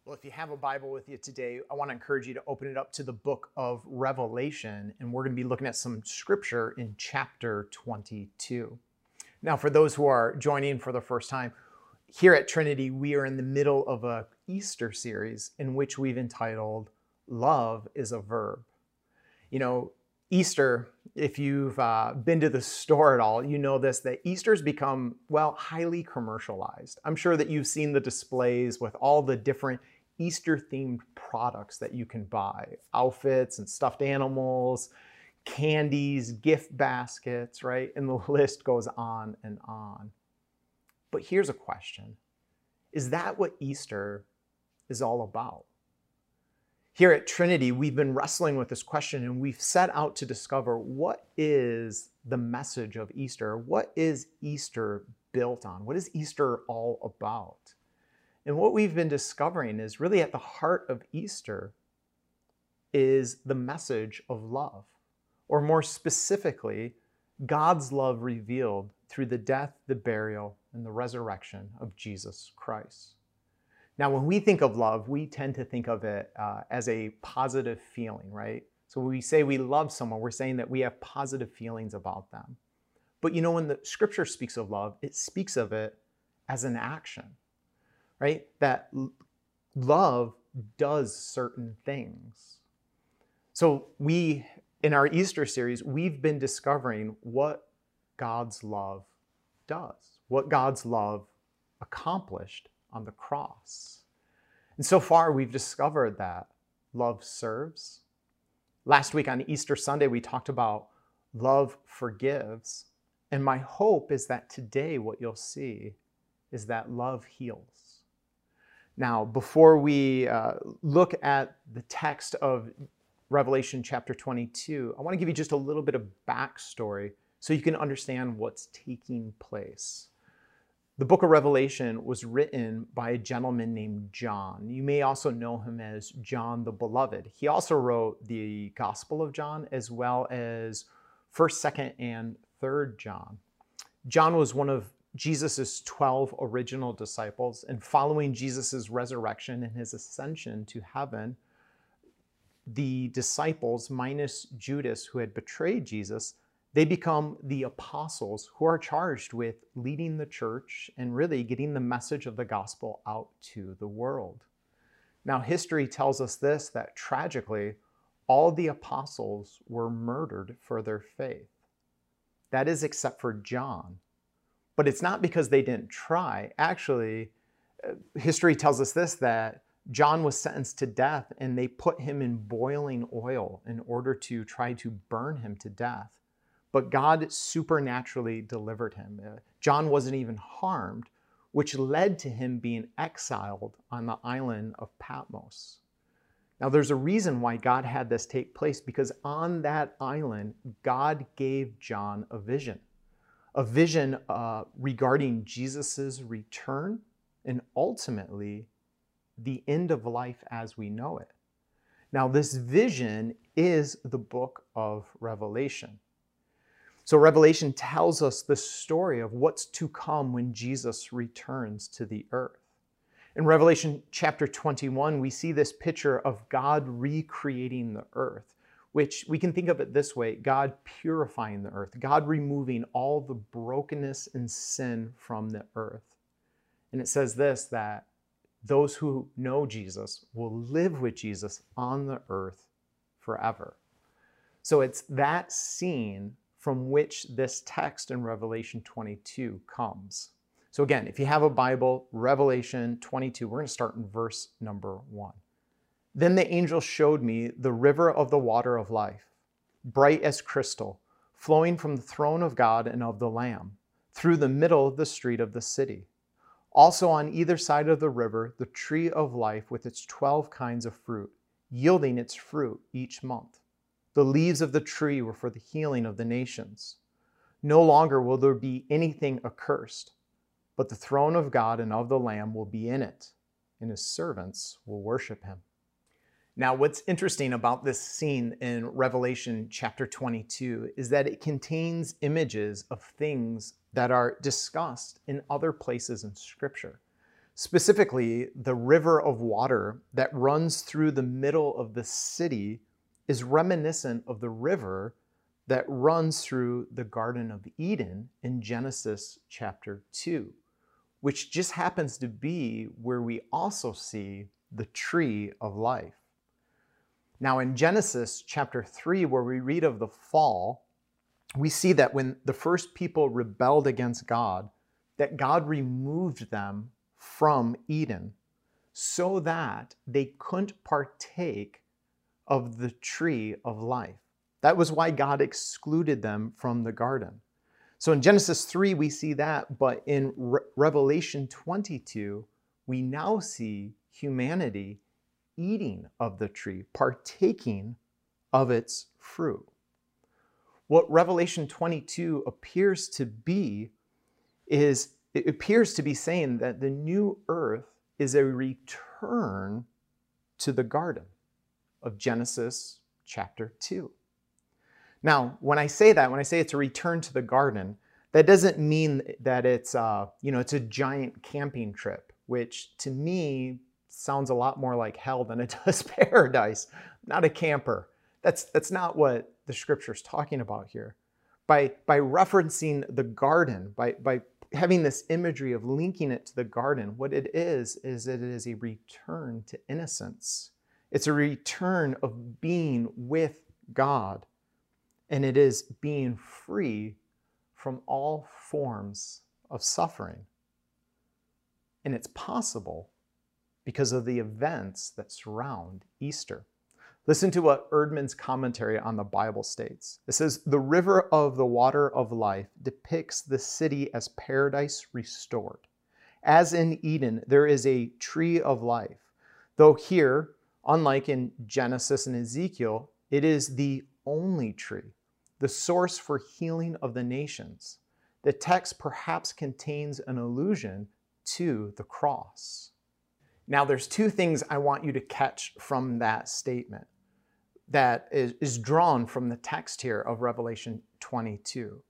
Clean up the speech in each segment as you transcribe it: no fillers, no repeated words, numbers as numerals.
Well, if you have a Bible with you today, I want to encourage you to open it up to the book of Revelation, and we're going to be looking at some scripture in chapter 22. Now, for those who are joining for the first time, here at Trinity, we are in the middle of a Easter series in which we've entitled Love is a Verb. You know, Easter, if you've been to the store at all, you know that Easter's become, well, highly commercialized. I'm sure that you've seen the displays with all the different Easter-themed products that you can buy. Outfits and stuffed animals, candies, gift baskets, right? And the list goes on and on. But here's a question. Is that what Easter is all about? Here at Trinity, we've been wrestling with this question and we've set out to discover what is the message of Easter? What is Easter built on? What is Easter all about? And what we've been discovering is really at the heart of Easter is the message of love, or more specifically, God's love revealed through the death, the burial, and the resurrection of Jesus Christ. Now, when we think of love, we tend to think of it as a positive feeling, right? So when we say we love someone, we're saying that we have positive feelings about them. But you know, when the scripture speaks of love, it speaks of it as an action, right? That love does certain things. So in our Easter series, we've been discovering what God's love does, what God's love accomplished on the cross. And so far, we've discovered that love serves. Last week on Easter Sunday, we talked about love forgives. And my hope is that today what you'll see is that love heals. Now, before we look at the text of Revelation chapter 22, I want to give you just a little bit of backstory so you can understand what's taking place. The book of Revelation was written by a gentleman named John. You may also know him as John the Beloved. He also wrote the Gospel of John as well as 1st, 2nd, and 3rd John. John was one of Jesus' 12 original disciples, and following Jesus' resurrection and his ascension to heaven, the disciples, minus Judas, who had betrayed Jesus, they become the apostles who are charged with leading the church and really getting the message of the gospel out to the world. Now, history tells us this, that tragically, all the apostles were murdered for their faith. That is, except for John. But it's not because they didn't try. Actually, history tells us this, that John was sentenced to death and they put him in boiling oil in order to try to burn him to death. But God supernaturally delivered him. John wasn't even harmed, which led to him being exiled on the island of Patmos. Now, there's a reason why God had this take place, because on that island, God gave John a vision regarding Jesus's return and ultimately the end of life as we know it. Now, this vision is the book of Revelation. So Revelation tells us the story of what's to come when Jesus returns to the earth. In Revelation chapter 21, we see this picture of God recreating the earth, which we can think of it this way: God purifying the earth, God removing all the brokenness and sin from the earth. And it says this, that those who know Jesus will live with Jesus on the earth forever. So it's that scene from which this text in Revelation 22 comes. So again, if you have a Bible, Revelation 22, we're going to start in verse number 1. Then the angel showed me the river of the water of life, bright as crystal, flowing from the throne of God and of the Lamb, through the middle of the street of the city. Also on either side of the river, the tree of life with its 12 kinds of fruit, yielding its fruit each month. The leaves of the tree were for the healing of the nations. No longer will there be anything accursed, but the throne of God and of the Lamb will be in it, and his servants will worship him. Now, what's interesting about this scene in Revelation chapter 22 is that it contains images of things that are discussed in other places in Scripture. Specifically, the river of water that runs through the middle of the city is reminiscent of the river that runs through the Garden of Eden in Genesis chapter 2, which just happens to be where we also see the tree of life. Now, in Genesis chapter 3, where we read of the fall, we see that when the first people rebelled against God, that God removed them from Eden so that they couldn't partake of the tree of life. That was why God excluded them from the garden. So in Genesis 3, we see that, but in Revelation 22, we now see humanity eating of the tree, partaking of its fruit. What Revelation 22 appears to be is, it appears to be saying that the new earth is a return to the garden of Genesis chapter 2. Now, when I say it's a return to the garden, that doesn't mean that it's a giant camping trip, which to me sounds a lot more like hell than it does paradise. Not a camper. That's not what the scripture's talking about here. By referencing the garden, by having this imagery of linking it to the garden, what it is that it is a return to innocence. It's a return of being with God. And it is being free from all forms of suffering. And it's possible because of the events that surround Easter. Listen to what Erdman's commentary on the Bible states. It says, "The river of the water of life depicts the city as paradise restored. As in Eden, there is a tree of life. Though here, unlike in Genesis and Ezekiel, it is the only tree, the source for healing of the nations. The text perhaps contains an allusion to the cross." Now, there's two things I want you to catch from that statement that is drawn from the text here of Revelation 22.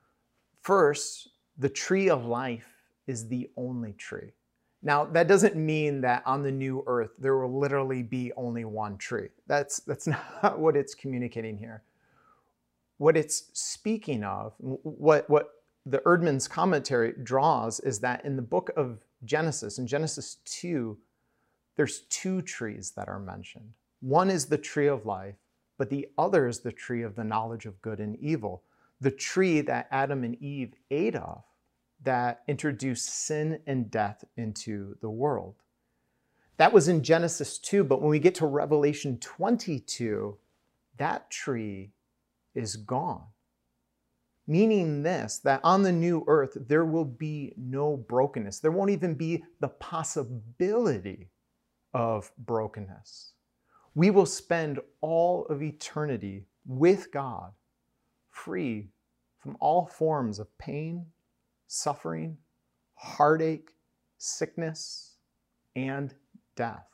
First, the tree of life is the only tree. Now, that doesn't mean that on the new earth there will literally be only one tree. That's not what it's communicating here. What it's speaking of, what the Erdman's commentary draws, is that in the book of Genesis, in Genesis 2, there's two trees that are mentioned. One is the tree of life, but the other is the tree of the knowledge of good and evil, the tree that Adam and Eve ate of that introduced sin and death into the world. That was in Genesis 2, but when we get to Revelation 22, that tree is gone. Meaning this, that on the new earth, there will be no brokenness. There won't even be the possibility of brokenness. We will spend all of eternity with God, free from all forms of pain, suffering, heartache, sickness, and death.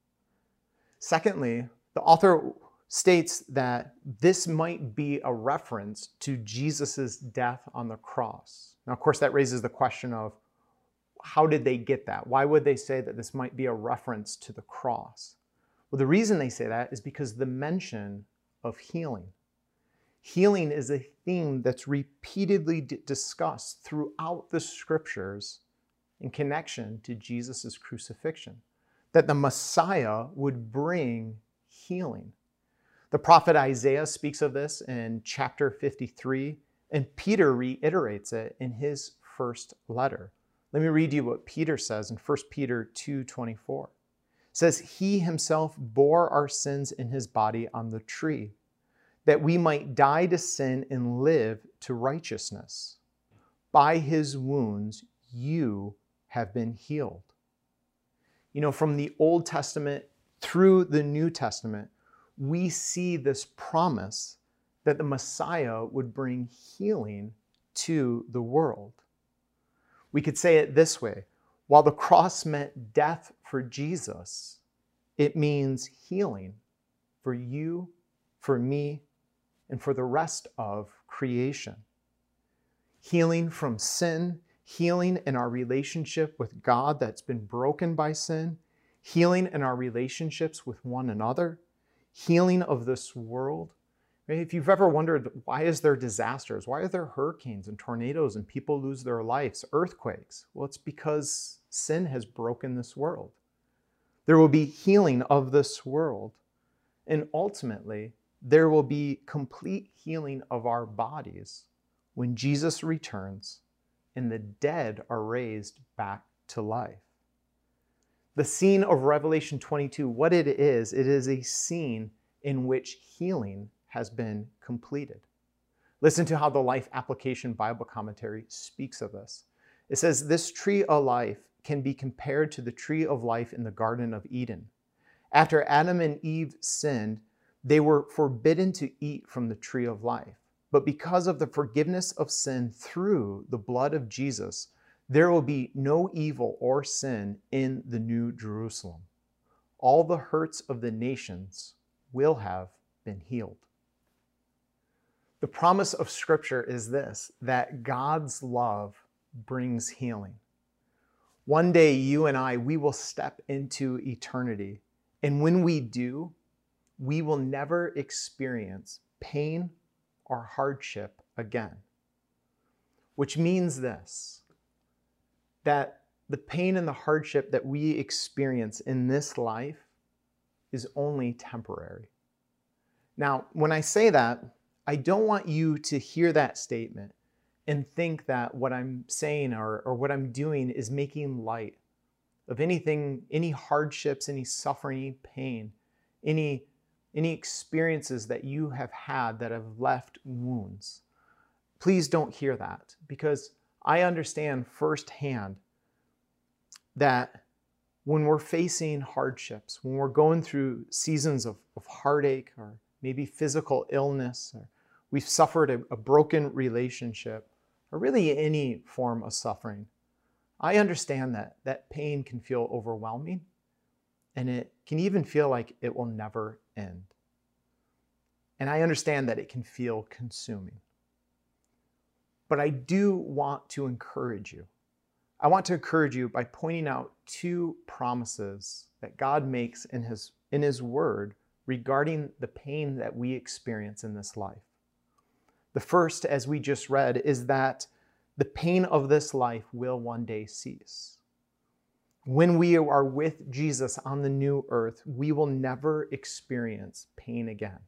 Secondly, the author states that this might be a reference to Jesus' death on the cross. Now, of course, that raises the question of how did they get that? Why would they say that this might be a reference to the cross? Well, the reason they say that is because the mention of healing. Healing is a theme that's repeatedly discussed throughout the scriptures in connection to Jesus' crucifixion, that the Messiah would bring healing. The prophet Isaiah speaks of this in chapter 53, and Peter reiterates it in his first letter. Let me read you what Peter says in 1 Peter 2:24. It says, "He himself bore our sins in his body on the tree, that we might die to sin and live to righteousness. By his wounds you have been healed." You know, from the Old Testament through the New Testament, we see this promise that the Messiah would bring healing to the world. We could say it this way: while the cross meant death for Jesus, it means healing for you, for me, and for the rest of creation. Healing from sin, healing in our relationship with God that's been broken by sin, healing in our relationships with one another, healing of this world. If you've ever wondered, why is there disasters? Why are there hurricanes and tornadoes and people lose their lives, earthquakes? Well, it's because sin has broken this world. There will be healing of this world. And ultimately, there will be complete healing of our bodies when Jesus returns and the dead are raised back to life. The scene of Revelation 22, what it is a scene in which healing has been completed. Listen to how the Life Application Bible Commentary speaks of this. It says, this tree of life can be compared to the tree of life in the Garden of Eden. After Adam and Eve sinned, they were forbidden to eat from the tree of life. But because of the forgiveness of sin through the blood of Jesus, there will be no evil or sin in the New Jerusalem. All the hurts of the nations will have been healed. The promise of Scripture is this, that God's love brings healing. One day, you and I, we will step into eternity. And when we do, we will never experience pain or hardship again. Which means this, that the pain and the hardship that we experience in this life is only temporary. Now, when I say that, I don't want you to hear that statement and think that what I'm saying or what I'm doing is making light of anything, any hardships, any suffering, any pain, any experiences that you have had that have left wounds. Please don't hear that, because I understand firsthand that when we're facing hardships, when we're going through seasons of heartache or maybe physical illness, or we've suffered a broken relationship, or really any form of suffering, I understand that pain can feel overwhelming, and it can even feel like it will never end. And I understand that it can feel consuming. But I do want to encourage you. I want to encourage you by pointing out two promises that God makes in His Word regarding the pain that we experience in this life. The first, as we just read, is that the pain of this life will one day cease. When we are with Jesus on the new earth, we will never experience pain again.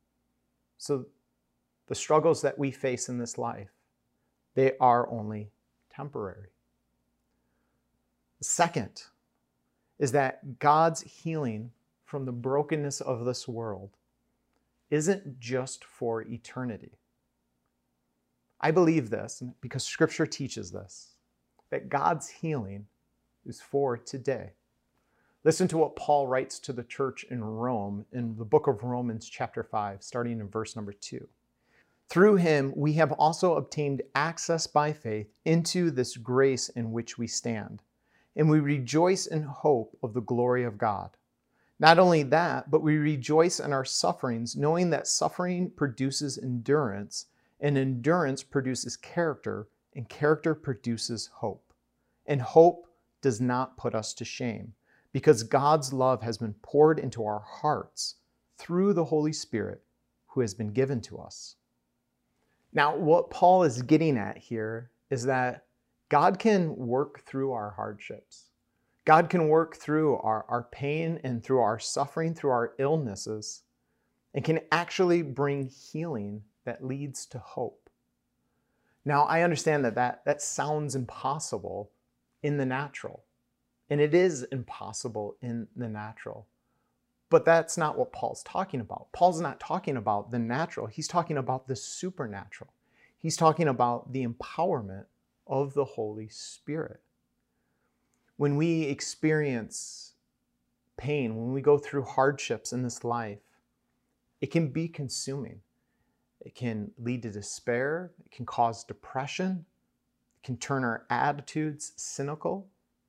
So the struggles that we face in this life, they are only temporary. The second is that God's healing from the brokenness of this world isn't just for eternity. I believe this because Scripture teaches this, that God's healing is for today. Listen to what Paul writes to the church in Rome in the book of Romans chapter 5, starting in verse number 2. Through him, we have also obtained access by faith into this grace in which we stand, and we rejoice in hope of the glory of God. Not only that, but we rejoice in our sufferings, knowing that suffering produces endurance, and endurance produces character, and character produces hope. And hope does not put us to shame, because God's love has been poured into our hearts through the Holy Spirit who has been given to us. Now, what Paul is getting at here is that God can work through our hardships. God can work through our pain and through our suffering, through our illnesses, and can actually bring healing that leads to hope. Now, I understand that sounds impossible in the natural, and it is impossible in the natural. But that's not what Paul's talking about. Paul's not talking about the natural. He's talking about the supernatural. He's talking about the empowerment of the Holy Spirit. When we experience pain, when we go through hardships in this life, it can be consuming. It can lead to despair. It can cause depression. It can turn our attitudes cynical.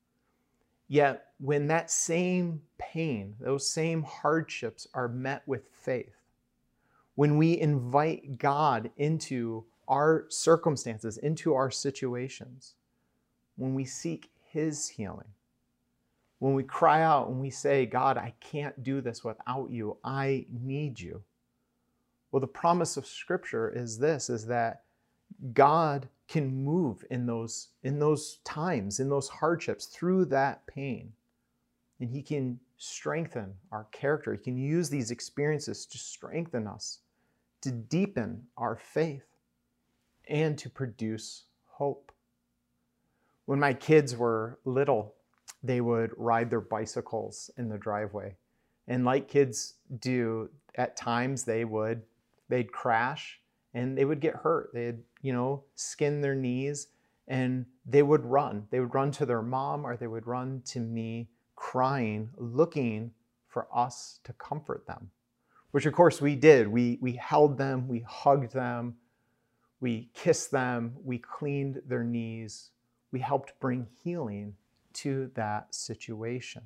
Yet, when that same pain, those same hardships are met with faith, when we invite God into our circumstances, into our situations, when we seek his healing. When we cry out and we say, God, I can't do this without you. I need you. Well, the promise of Scripture is this, is that God can move in those times, in those hardships, through that pain. And he can strengthen our character. He can use these experiences to strengthen us, to deepen our faith, and to produce hope. When my kids were little, they would ride their bicycles in the driveway. And like kids do, at times they'd crash and they would get hurt. They'd, skin their knees, and they would run. They would run to their mom, or they would run to me crying, looking for us to comfort them, which of course we did. We held them, we hugged them, we kissed them, we cleaned their knees, we helped bring healing to that situation.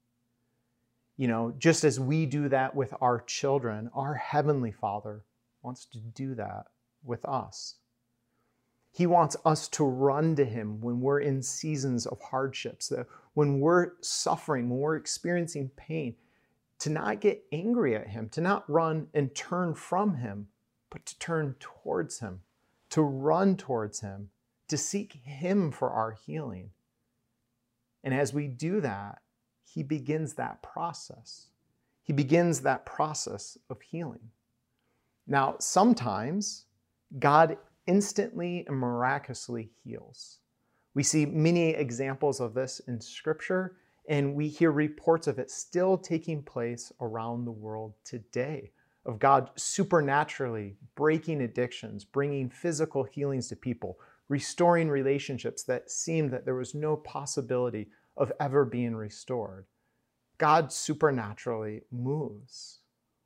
Just as we do that with our children, our Heavenly Father wants to do that with us. He wants us to run to him when we're in seasons of hardships, when we're suffering, when we're experiencing pain, to not get angry at him, to not run and turn from him, but to turn towards him, to run towards him, to seek him for our healing. And as we do that, he begins that process. He begins that process of healing. Now, sometimes God instantly and miraculously heals. We see many examples of this in Scripture, and we hear reports of it still taking place around the world today, of God supernaturally breaking addictions, bringing physical healings to people, restoring relationships that seemed that there was no possibility of ever being restored. God supernaturally moves.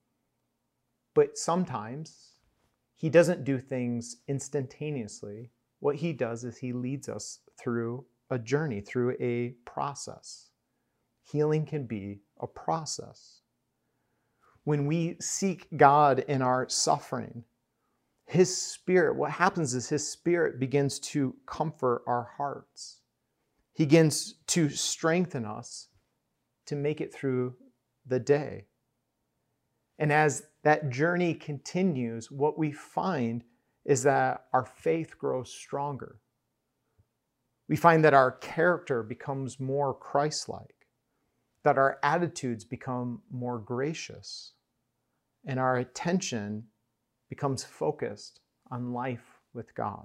But sometimes he doesn't do things instantaneously. What he does is he leads us through a journey, through a process. Healing can be a process. When we seek God in our suffering, his Spirit, what happens is his Spirit begins to comfort our hearts. He begins to strengthen us to make it through the day. And as that journey continues, what we find is that our faith grows stronger. We find that our character becomes more Christ-like, that our attitudes become more gracious, and our attention becomes focused on life with God.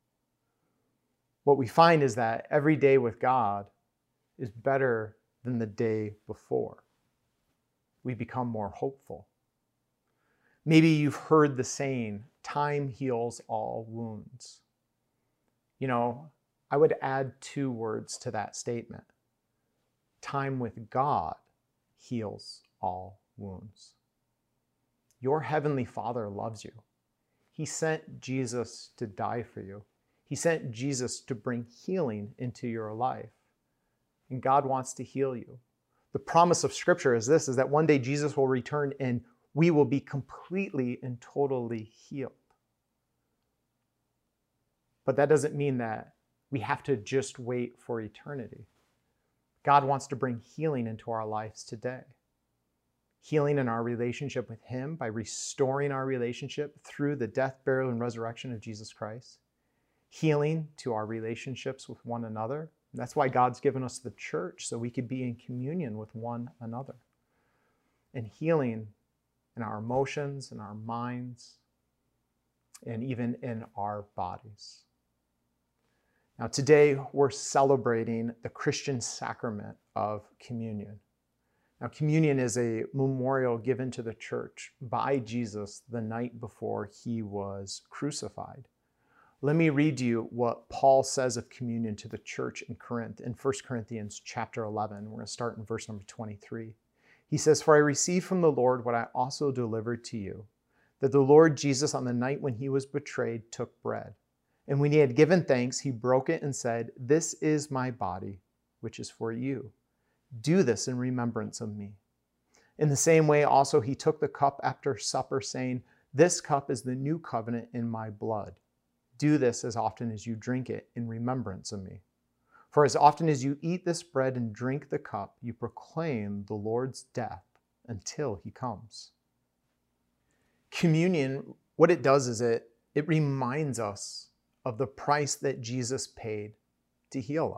What we find is that every day with God is better than the day before. We become more hopeful. Maybe you've heard the saying, time heals all wounds. I would add 2 words to that statement. Time with God heals all wounds. Your Heavenly Father loves you. He sent Jesus to die for you. He sent Jesus to bring healing into your life. And God wants to heal you. The promise of Scripture is this, is that one day Jesus will return and we will be completely and totally healed. But that doesn't mean that we have to just wait for eternity. God wants to bring healing into our lives today. Healing in our relationship with him by restoring our relationship through the death, burial, and resurrection of Jesus Christ. Healing to our relationships with one another. And that's why God's given us the church, so we could be in communion with one another. And healing in our emotions, in our minds, and even in our bodies. Now, today we're celebrating the Christian sacrament of communion. Now, communion is a memorial given to the church by Jesus the night before he was crucified. Let me read to you what Paul says of communion to the church in Corinth in 1 Corinthians chapter 11. We're going to start in verse number 23. He says, "For I received from the Lord what I also delivered to you, that the Lord Jesus on the night when he was betrayed took bread. And when he had given thanks, he broke it and said, 'This is my body, which is for you. Do this in remembrance of me.' In the same way also he took the cup after supper, saying, 'This cup is the new covenant in my blood. Do this as often as you drink it in remembrance of me. For as often as you eat this bread and drink the cup, you proclaim the Lord's death until he comes. Communion, what it does is it reminds us of the price that Jesus paid to heal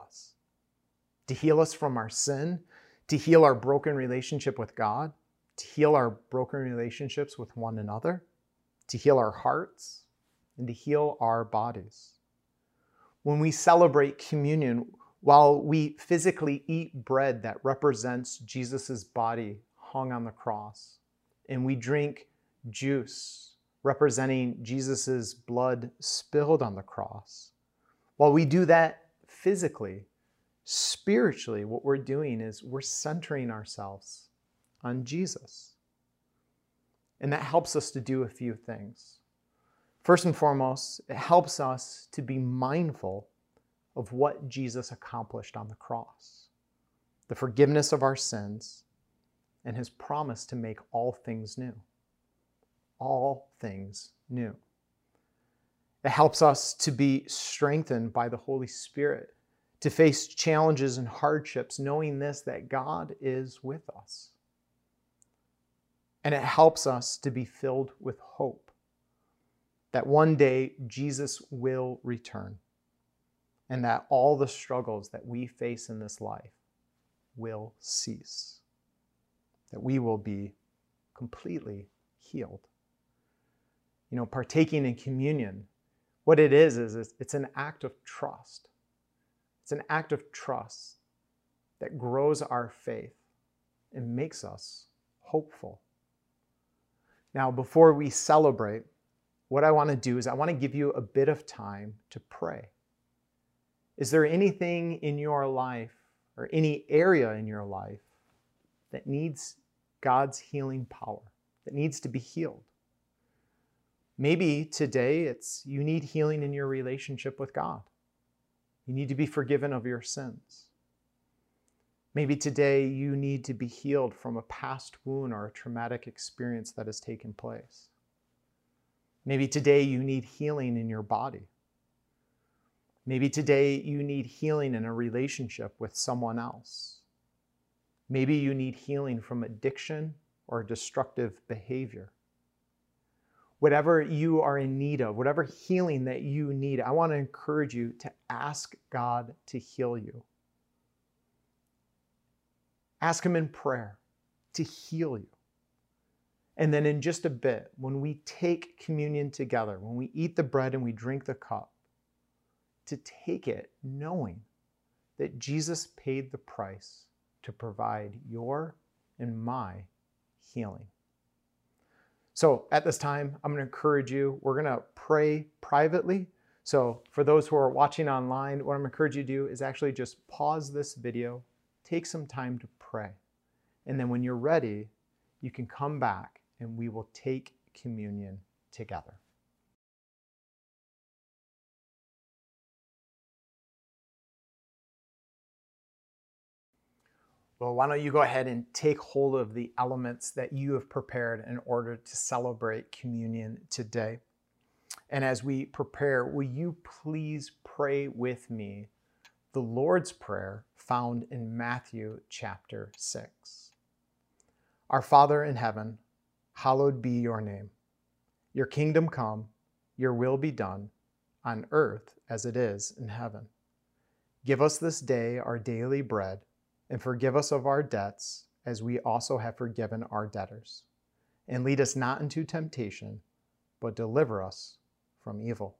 us from our sin, to heal our broken relationship with God, to heal our broken relationships with one another, to heal our hearts, and to heal our bodies. When we celebrate communion, while we physically eat bread that represents Jesus' body hung on the cross, and we drink juice representing Jesus' blood spilled on the cross, while we do that physically, spiritually, what we're doing is we're centering ourselves on Jesus. And that helps us to do a few things. First and foremost, it helps us to be mindful of what Jesus accomplished on the cross, the forgiveness of our sins, and his promise to make all things new. All things new. It helps us to be strengthened by the Holy Spirit, to face challenges and hardships, knowing this, that God is with us. And it helps us to be filled with hope, that one day Jesus will return, and that all the struggles that we face in this life will cease, that we will be completely healed. You know, partaking in communion, what it is it's an act of trust. It's an act of trust that grows our faith and makes us hopeful. Now, before we celebrate, what I want to do is I want to give you a bit of time to pray. Is there anything in your life or any area in your life that needs God's healing power, that needs to be healed? Maybe today you need healing in your relationship with God. You need to be forgiven of your sins. Maybe today you need to be healed from a past wound or a traumatic experience that has taken place. Maybe today you need healing in your body. Maybe today you need healing in a relationship with someone else. Maybe you need healing from addiction or destructive behavior. Whatever you are in need of, whatever healing that you need, I want to encourage you to ask God to heal you. Ask him in prayer to heal you. And then in just a bit, when we take communion together, when we eat the bread and we drink the cup, to take it knowing that Jesus paid the price to provide your and my healing. So at this time, I'm going to encourage you, we're going to pray privately. So for those who are watching online, what I'm going to encourage you to do is actually just pause this video, take some time to pray. And then when you're ready, you can come back and we will take communion together. Well, why don't you go ahead and take hold of the elements that you have prepared in order to celebrate communion today. And as we prepare, will you please pray with me the Lord's Prayer found in Matthew chapter 6. Our Father in heaven, hallowed be your name. Your kingdom come, your will be done, on earth as it is in heaven. Give us this day our daily bread, and forgive us of our debts, as we also have forgiven our debtors. And lead us not into temptation, but deliver us from evil.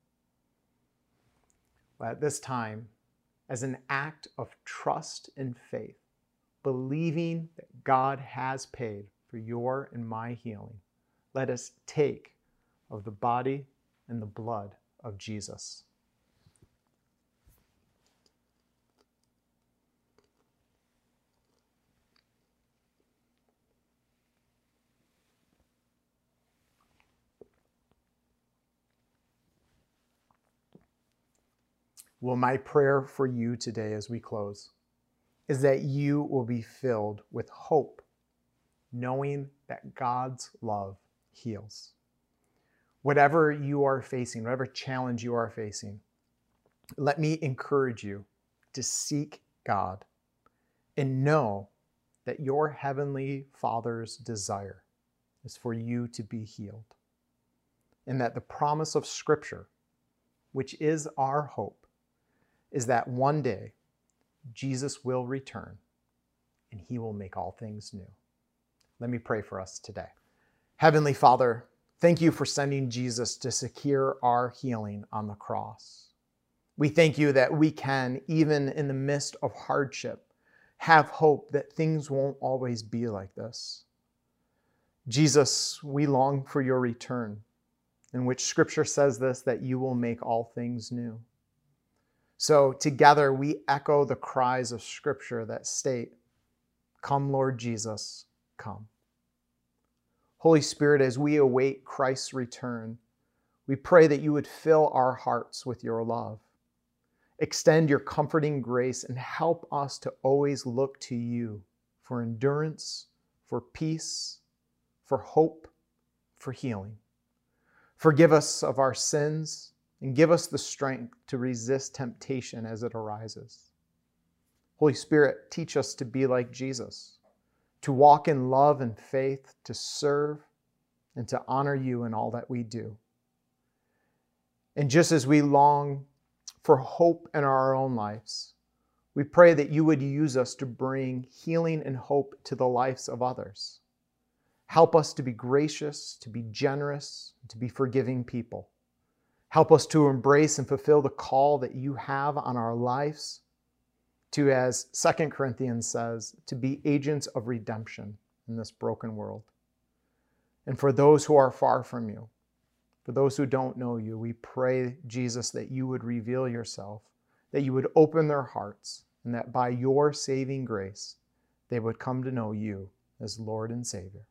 At this time, as an act of trust and faith, believing that God has paid for your and my healing, let us take of the body and the blood of Jesus. Well, my prayer for you today as we close is that you will be filled with hope, knowing that God's love heals. Whatever you are facing, whatever challenge you are facing, let me encourage you to seek God and know that your heavenly Father's desire is for you to be healed, and that the promise of Scripture, which is our hope, is that one day Jesus will return and he will make all things new. Let me pray for us today. Heavenly Father, thank you for sending Jesus to secure our healing on the cross. We thank you that we can, even in the midst of hardship, have hope that things won't always be like this. Jesus, we long for your return, in which Scripture says this, that you will make all things new. So together we echo the cries of Scripture that state, "Come, Lord Jesus, come." Holy Spirit, as we await Christ's return, we pray that you would fill our hearts with your love. Extend your comforting grace and help us to always look to you for endurance, for peace, for hope, for healing. Forgive us of our sins and give us the strength to resist temptation as it arises. Holy Spirit, teach us to be like Jesus, to walk in love and faith, to serve, and to honor you in all that we do. And just as we long for hope in our own lives, we pray that you would use us to bring healing and hope to the lives of others. Help us to be gracious, to be generous, to be forgiving people. Help us to embrace and fulfill the call that you have on our lives to, as 2 Corinthians says, to be agents of redemption in this broken world. And for those who are far from you, for those who don't know you, we pray, Jesus, that you would reveal yourself, that you would open their hearts, and that by your saving grace, they would come to know you as Lord and Savior.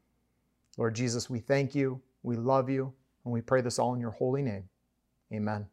Lord Jesus, we thank you, we love you, and we pray this all in your holy name. Amen.